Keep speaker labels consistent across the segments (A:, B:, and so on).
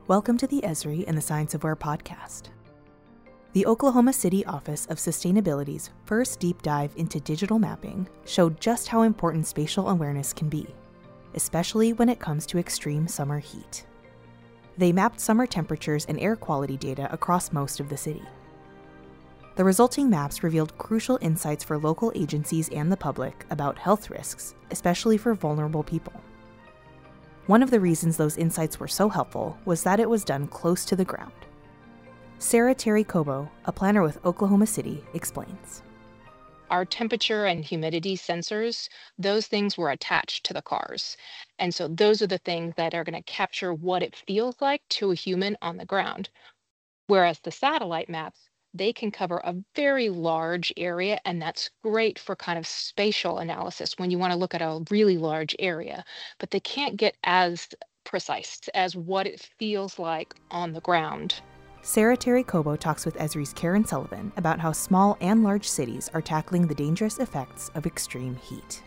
A: Welcome to the Esri and the Science of Where podcast. The Oklahoma City Office of Sustainability's first deep dive into digital mapping showed just how important spatial awareness can be, especially when it comes to extreme summer heat. They mapped summer temperatures and air quality data across most of the city. The resulting maps revealed crucial insights for local agencies and the public about health risks, especially for vulnerable people. One of the reasons those insights were so helpful was that it was done close to the ground. Sarah Terry Cobo, a planner with Oklahoma City, explains.
B: Our temperature and humidity sensors, those things were attached to the cars. And so those are the things that are going to capture what it feels like to a human on the ground. Whereas the satellite maps, they can cover a very large area, and that's great for kind of spatial analysis when you want to look at a really large area, but they can't get as precise as what it feels like on the ground.
A: Sarah Terry Cobo talks with Esri's Karen Sullivan about how small and large cities are tackling the dangerous effects of extreme heat.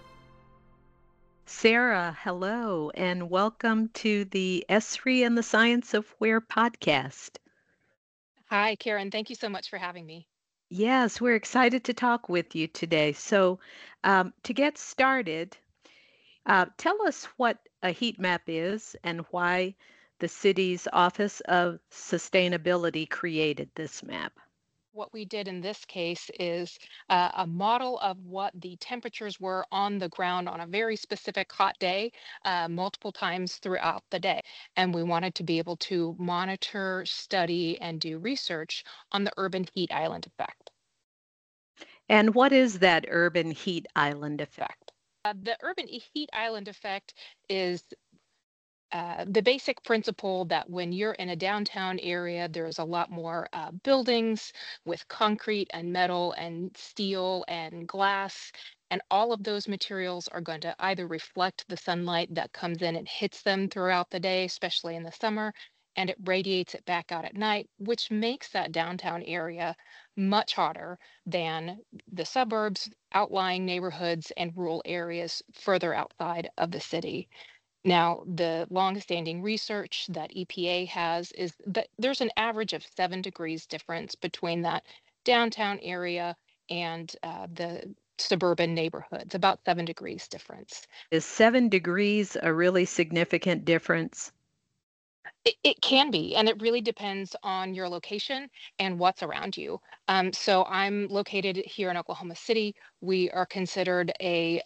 C: Sarah, hello, and welcome to the Esri and the Science of Where podcast.
B: Hi, Karen. Thank you so much for having me.
C: Yes, we're excited to talk with you today. So, to get started, tell us what a heat map is and why the city's Office of Sustainability created this map.
B: What we did in this case is a model of what the temperatures were on the ground on a very specific hot day, multiple times throughout the day. And we wanted to be able to monitor, study, and do research on the urban heat island effect.
C: And what is that urban heat island effect?
B: The urban heat island effect is the basic principle that when you're in a downtown area, there's a lot more buildings with concrete and metal and steel and glass. And all of those materials are going to either reflect the sunlight that comes in and hits them throughout the day, especially in the summer, and it radiates it back out at night, which makes that downtown area much hotter than the suburbs, outlying neighborhoods, and rural areas further outside of the city. Now, the longstanding research that EPA has is that there's an average of 7 degrees difference between that downtown area and the suburban neighborhoods, about 7 degrees difference.
C: Is 7 degrees a really significant difference?
B: It can be, and it really depends on your location and what's around you. So I'm located here in Oklahoma City. We are considered a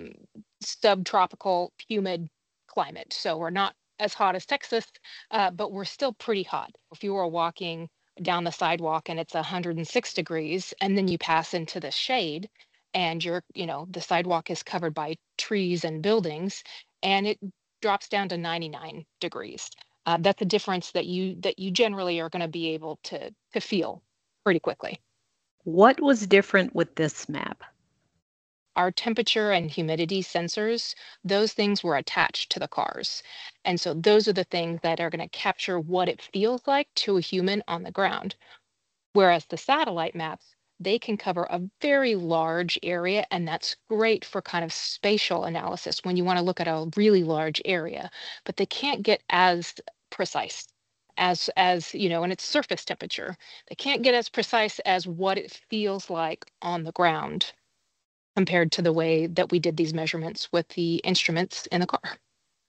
B: subtropical humid climate. So we're not as hot as Texas, but we're still pretty hot. If you were walking down the sidewalk and it's 106 degrees, and then you pass into the shade and the sidewalk is covered by trees and buildings, and it drops down to 99 degrees. That's a difference that you generally are going to be able to feel pretty quickly.
C: What was different with this map?
B: Our temperature and humidity sensors, those things were attached to the cars. And so those are the things that are going to capture what it feels like to a human on the ground. Whereas the satellite maps, they can cover a very large area, and that's great for kind of spatial analysis when you want to look at a really large area, but they can't get as precise and it's surface temperature. They can't get as precise as what it feels like on the ground compared to the way that we did these measurements with the instruments in the car.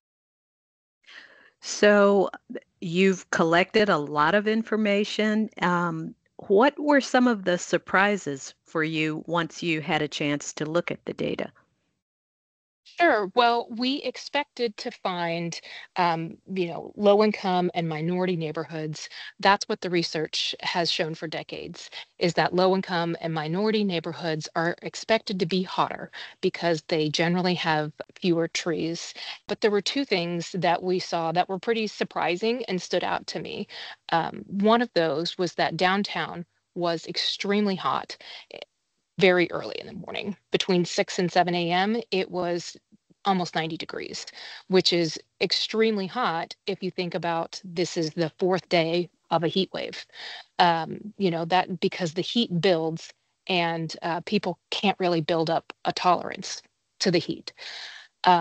C: So you've collected a lot of information. What were some of the surprises for you once you had a chance to look at the data?
B: Sure. Well, we expected to find, low income and minority neighborhoods. That's what the research has shown for decades, is that low income and minority neighborhoods are expected to be hotter because they generally have fewer trees. But there were two things that we saw that were pretty surprising and stood out to me. One of those was that downtown was extremely hot very early in the morning. Between 6 and 7 a.m., it was almost 90 degrees, which is extremely hot if you think about this is the fourth day of a heat wave. That because the heat builds and people can't really build up a tolerance to the heat.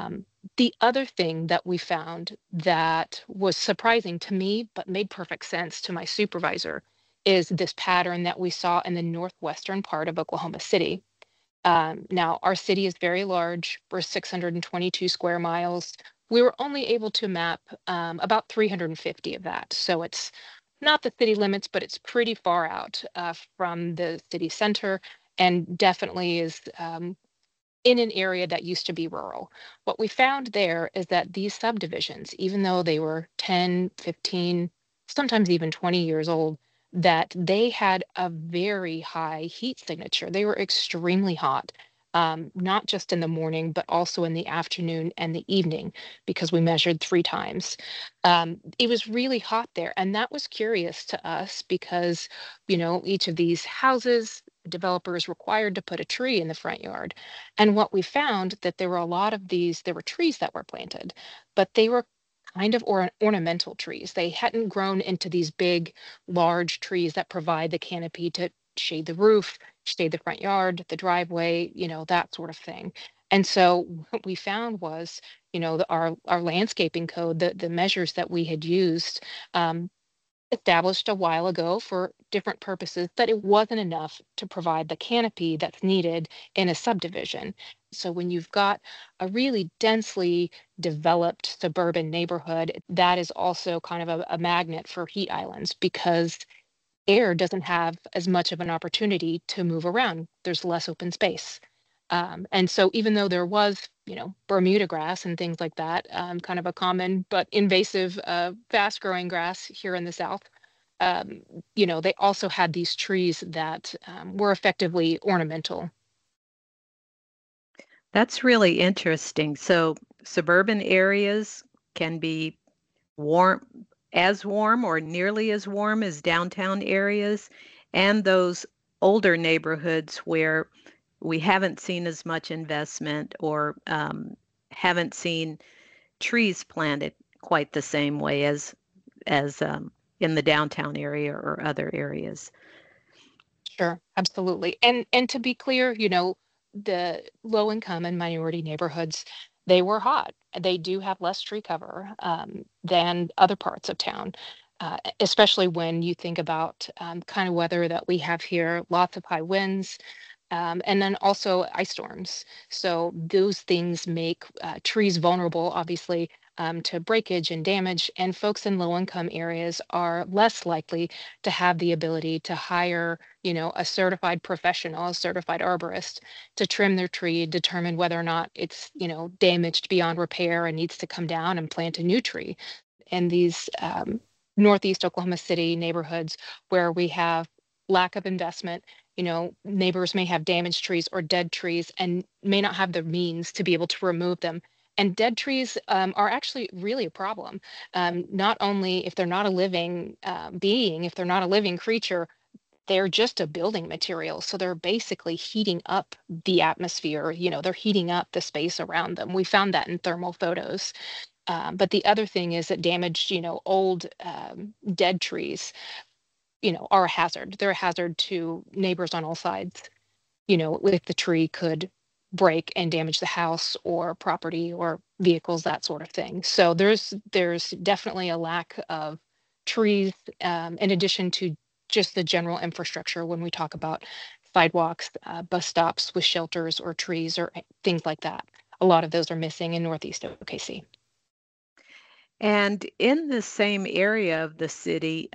B: The other thing that we found that was surprising to me, but made perfect sense to my supervisor, is this pattern that we saw in the northwestern part of Oklahoma City. Now, our city is very large. We're 622 square miles. We were only able to map about 350 of that. So it's not the city limits, but it's pretty far out from the city center, and definitely is in an area that used to be rural. What we found there is that these subdivisions, even though they were 10, 15, sometimes even 20 years old, that they had a very high heat signature. They were extremely hot, not just in the morning, but also in the afternoon and the evening, because we measured 3 times. It was really hot there. And that was curious to us because, each of these houses, developer is required to put a tree in the front yard. And what we found that there were a lot of these, there were trees that were planted, but they were kind of ornamental trees. They hadn't grown into these big, large trees that provide the canopy to shade the roof, shade the front yard, the driveway, that sort of thing. And so what we found was, our landscaping code, the measures that we had used, established a while ago for different purposes, that it wasn't enough to provide the canopy that's needed in a subdivision. So when you've got a really densely developed suburban neighborhood, that is also kind of a magnet for heat islands because air doesn't have as much of an opportunity to move around. There's less open space. And so even though there was, Bermuda grass and things like that, kind of a common but invasive, fast growing grass here in the South, um, they also had these trees that were effectively ornamental.
C: That's really interesting. So suburban areas can be warm, as warm or nearly as warm as downtown areas, and those older neighborhoods where we haven't seen as much investment or haven't seen trees planted quite the same way as in the downtown area or other areas.
B: Sure, absolutely. And to be clear, the low income and minority neighborhoods, they were hot. They do have less tree cover than other parts of town, especially when you think about kind of weather that we have here, lots of high winds, and then also ice storms. So those things make trees vulnerable, obviously, to breakage and damage. And folks in low-income areas are less likely to have the ability to hire, a certified professional, a certified arborist, to trim their tree, determine whether or not it's, damaged beyond repair and needs to come down and plant a new tree. In these Northeast Oklahoma City neighborhoods where we have lack of investment, neighbors may have damaged trees or dead trees and may not have the means to be able to remove them. And dead trees are actually really a problem. Not only if they're not a living being, if they're not a living creature, they're just a building material. So they're basically heating up the atmosphere, they're heating up the space around them. We found that in thermal photos. But the other thing is that damaged, old dead trees, are a hazard. They're a hazard to neighbors on all sides. If the tree could break and damage the house or property or vehicles, that sort of thing. So there's definitely a lack of trees, in addition to just the general infrastructure when we talk about sidewalks, bus stops with shelters or trees or things like that. A lot of those are missing in Northeast OKC.
C: And in the same area of the city,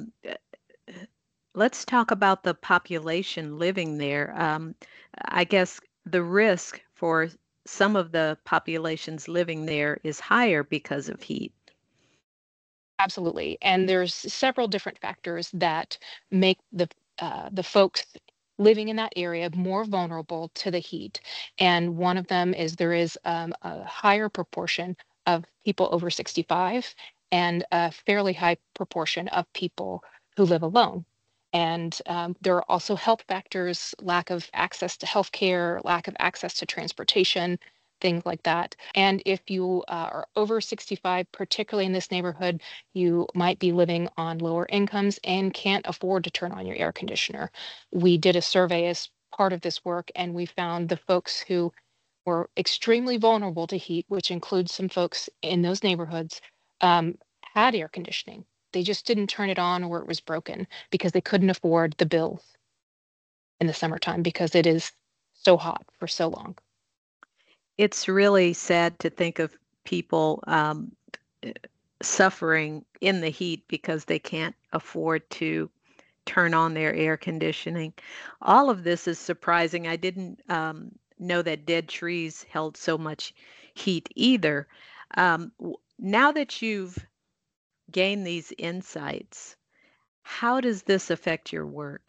C: let's talk about the population living there. I guess the risk for some of the populations living there is higher because of heat.
B: Absolutely. And there's several different factors that make the folks living in that area more vulnerable to the heat. And one of them is there is a higher proportion of people over 65 and a fairly high proportion of people who live alone. And there are also health factors, lack of access to healthcare, lack of access to transportation, things like that. And if you are over 65, particularly in this neighborhood, you might be living on lower incomes and can't afford to turn on your air conditioner. We did a survey as part of this work, and we found the folks who were extremely vulnerable to heat, which includes some folks in those neighborhoods, had air conditioning. They just didn't turn it on or it was broken because they couldn't afford the bills in the summertime because it is so hot for so long.
C: It's really sad to think of people suffering in the heat because they can't afford to turn on their air conditioning. All of this is surprising. I didn't know that dead trees held so much heat either. Now that you've gained these insights, how does this affect your work?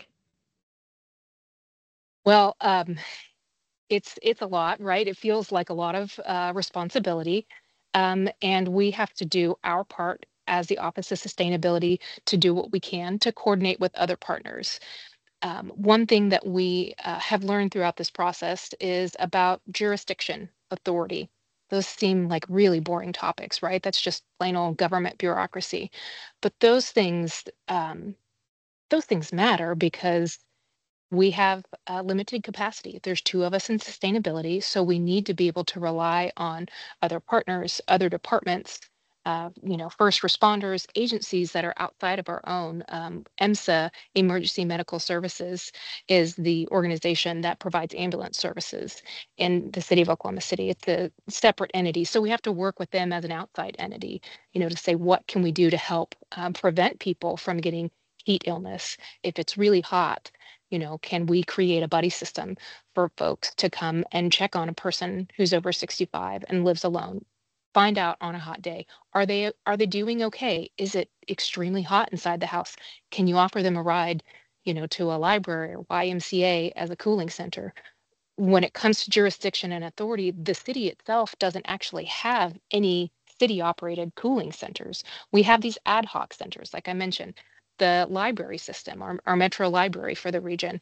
B: Well, it's a lot, right? It feels like a lot of responsibility, and we have to do our part as the Office of Sustainability to do what we can to coordinate with other partners. One thing that we have learned throughout this process is about jurisdiction authority. Those seem like really boring topics, right? That's just plain old government bureaucracy. But those things matter because we have limited capacity. There's two of us in sustainability, so we need to be able to rely on other partners, other departments, first responders, agencies that are outside of our own. EMSA, Emergency Medical Services, is the organization that provides ambulance services in the city of Oklahoma City. It's a separate entity, so we have to work with them as an outside entity, to say what can we do to help prevent people from getting heat illness if it's really hot. Can we create a buddy system for folks to come and check on a person who's over 65 and lives alone? Find out on a hot day, are they doing okay? Is it extremely hot inside the house? Can you offer them a ride, to a library or YMCA as a cooling center? When it comes to jurisdiction and authority, the city itself doesn't actually have any city operated cooling centers. We have these ad hoc centers, like I mentioned. The library system, our metro library for the region,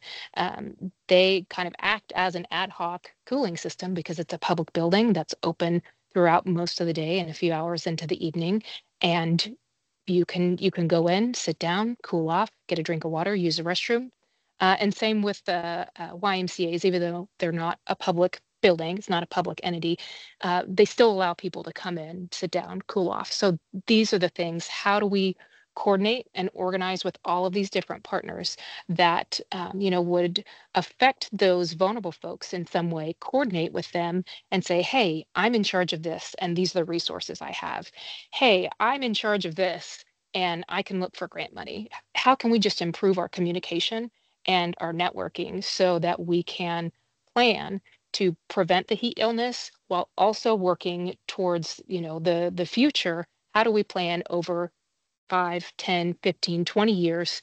B: they kind of act as an ad hoc cooling system because it's a public building that's open throughout most of the day and a few hours into the evening. And you can go in, sit down, cool off, get a drink of water, use the restroom, and same with the YMCA's, even though they're not a public building, it's not a public entity, they still allow people to come in, sit down, cool off. So these are the things. How do we coordinate and organize with all of these different partners that would affect those vulnerable folks in some way, coordinate with them and say, hey, I'm in charge of this and these are the resources I have. Hey, I'm in charge of this and I can look for grant money. How can we just improve our communication and our networking so that we can plan to prevent the heat illness while also working towards, the future? How do we plan over 5, 10, 15, 20 years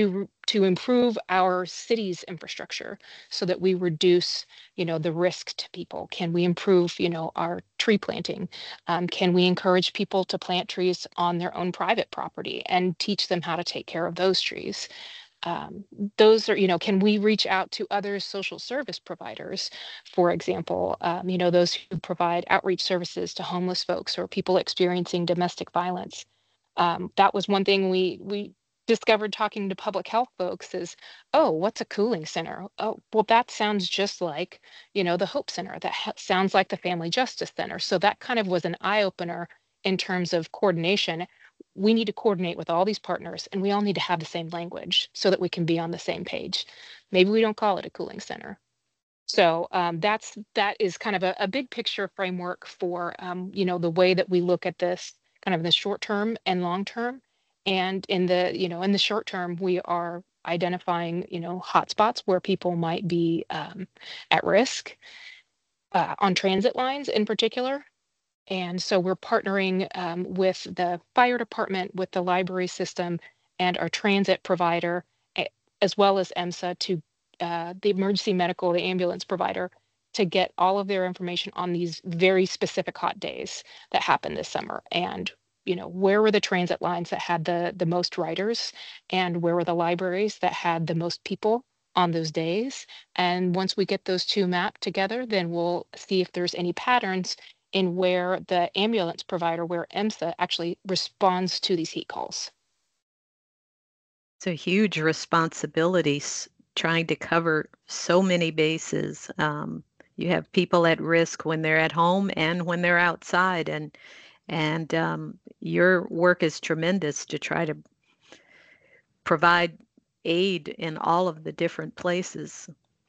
B: to improve our city's infrastructure so that we reduce, the risk to people? Can we improve, our tree planting? Can we encourage people to plant trees on their own private property and teach them how to take care of those trees? um, those are, can we reach out to other social service providers, for example, those who provide outreach services to homeless folks or people experiencing domestic violence? That was one thing we discovered talking to public health folks is, oh, what's a cooling center? Oh, well, that sounds just like, the Hope Center. That sounds like the Family Justice Center. So that kind of was an eye opener in terms of coordination. We need to coordinate with all these partners and we all need to have the same language so that we can be on the same page. Maybe we don't call it a cooling center. So that is kind of a big picture framework for the way that we look at this kind of in the short term and long term. And in the short term, we are identifying hotspots where people might be at risk on transit lines in particular. And so we're partnering with the fire department, with the library system, and our transit provider, as well as EMSA, to the emergency medical, the ambulance provider, to get all of their information on these very specific hot days that happened this summer. And where were the transit lines that had the most riders, and where were the libraries that had the most people on those days? And once we get those two mapped together, then we'll see if there's any patterns in where the ambulance provider, where EMSA actually responds to these heat calls.
C: It's a huge responsibility trying to cover so many bases. You have people at risk when they're at home and when they're outside, and your work is tremendous to try to provide aid in all of the different places.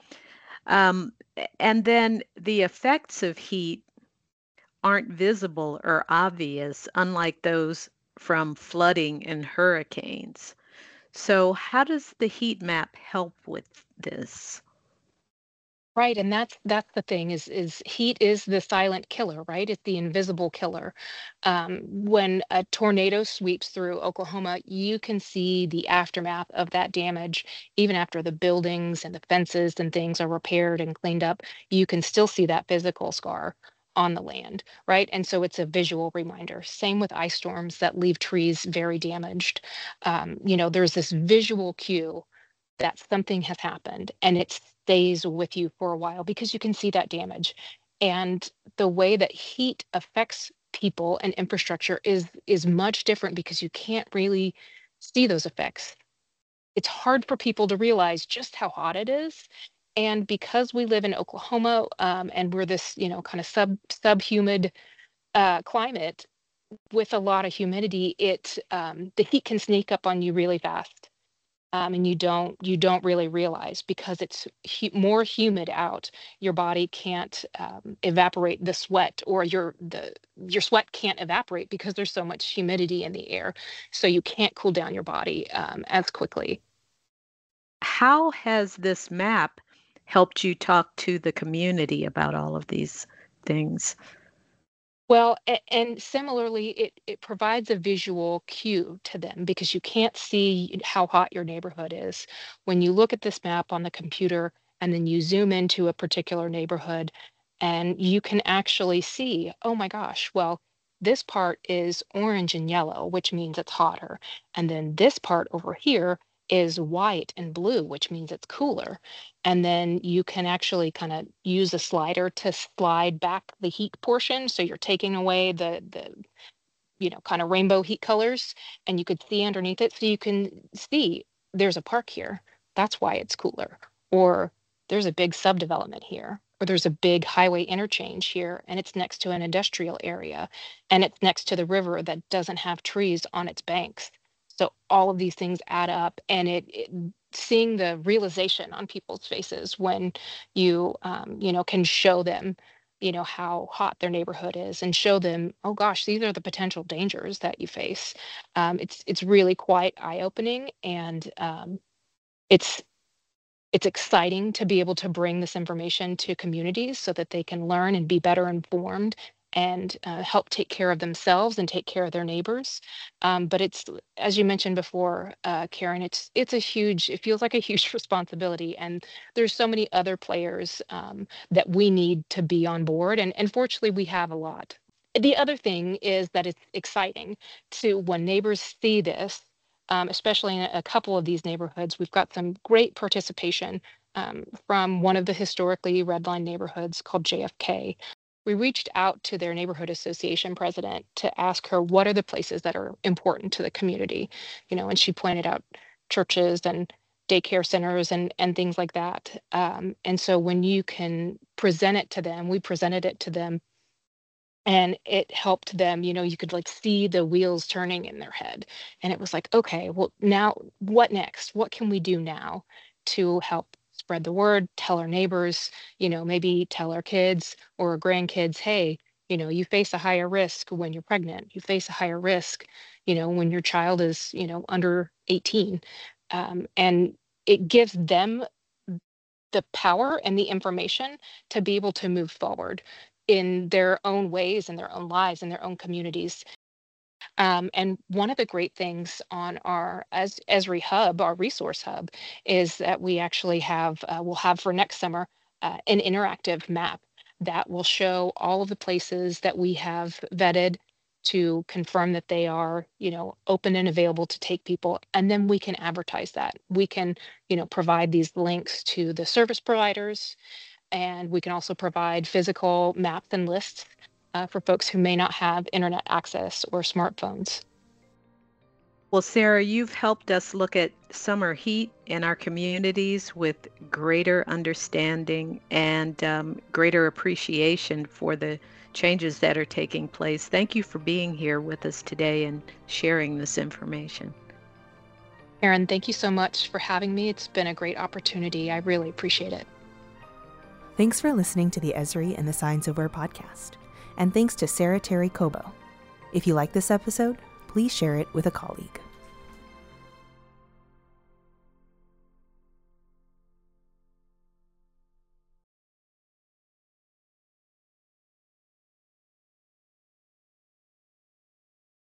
C: And then the effects of heat aren't visible or obvious, unlike those from flooding and hurricanes. So, how does the heat map help with this?
B: Right, and that's the thing is heat is the silent killer, right? It's the invisible killer. When a tornado sweeps through Oklahoma, you can see the aftermath of that damage. Even after the buildings and the fences and things are repaired and cleaned up, you can still see that physical scar on the land, right? And so it's a visual reminder. Same with ice storms that leave trees very damaged. There's this visual cue that something has happened, and it stays with you for a while because you can see that damage. And the way that heat affects people and infrastructure is much different because you can't really see those effects. It's hard for people to realize just how hot it is. And because we live in Oklahoma, and we're this, kind of subhumid climate with a lot of humidity, the heat can sneak up on you really fast, and you don't really realize because it's more humid out. Your body can't evaporate the sweat, or your sweat can't evaporate because there's so much humidity in the air, so you can't cool down your body as quickly.
C: How has this map helped you talk to the community about all of these things?
B: Well, and similarly, it provides a visual cue to them because you can't see how hot your neighborhood is. When you look at this map on the computer and then you zoom into a particular neighborhood, and you can actually see, oh my gosh, well, this part is orange and yellow, which means it's hotter. And then this part over here is white and blue, which means it's cooler. And then you can actually kind of use a slider to slide back the heat portion. So you're taking away the kind of rainbow heat colors, and you could see underneath it. So you can see there's a park here. That's why it's cooler. Or there's a big subdevelopment here. Or there's a big highway interchange here, and it's next to an industrial area, and it's next to the river that doesn't have trees on its banks. So all of these things add up, and seeing the realization on people's faces when you can show them how hot their neighborhood is, and show them, oh gosh, these are the potential dangers that you face. It's really quite eye-opening, and it's it's exciting to be able to bring this information to communities so that they can learn and be better informed, and help take care of themselves and take care of their neighbors. But it's, as you mentioned before, Karen, it feels like a huge responsibility, and there's so many other players that we need to be on board, and fortunately we have a lot. The other thing is that it's exciting to when neighbors see this, especially in a couple of these neighborhoods. We've got some great participation from one of the historically redlined neighborhoods called JFK. We reached out to their neighborhood association president to ask her what are the places that are important to the community, and she pointed out churches and daycare centers and things like that. And so when you can present it to them, we presented it to them, and it helped them. You could like see the wheels turning in their head, and it was like, okay, well, now what next? What can we do now to help spread the word, tell our neighbors, maybe tell our kids or our grandkids, hey, you face a higher risk when you're pregnant, you face a higher risk when your child is under 18. And it gives them the power and the information to be able to move forward in their own ways, in their own lives, in their own communities. And one of the great things on our as Esri Hub, our resource hub, is that we actually we'll have for next summer an interactive map that will show all of the places that we have vetted to confirm that they are, open and available to take people. And then we can advertise that. We can, provide these links to the service providers, and we can also provide physical maps and lists for folks who may not have internet access or smartphones.
C: Well, Sarah, you've helped us look at summer heat in our communities with greater understanding and greater appreciation for the changes that are taking place. Thank you for being here with us today and sharing this information.
B: Erin, thank you so much for having me. It's been a great opportunity. I really appreciate it.
A: Thanks for listening to the Esri and the Signs of Where podcast. And thanks to Sarah Terry Cobo. If you like this episode, please share it with a colleague.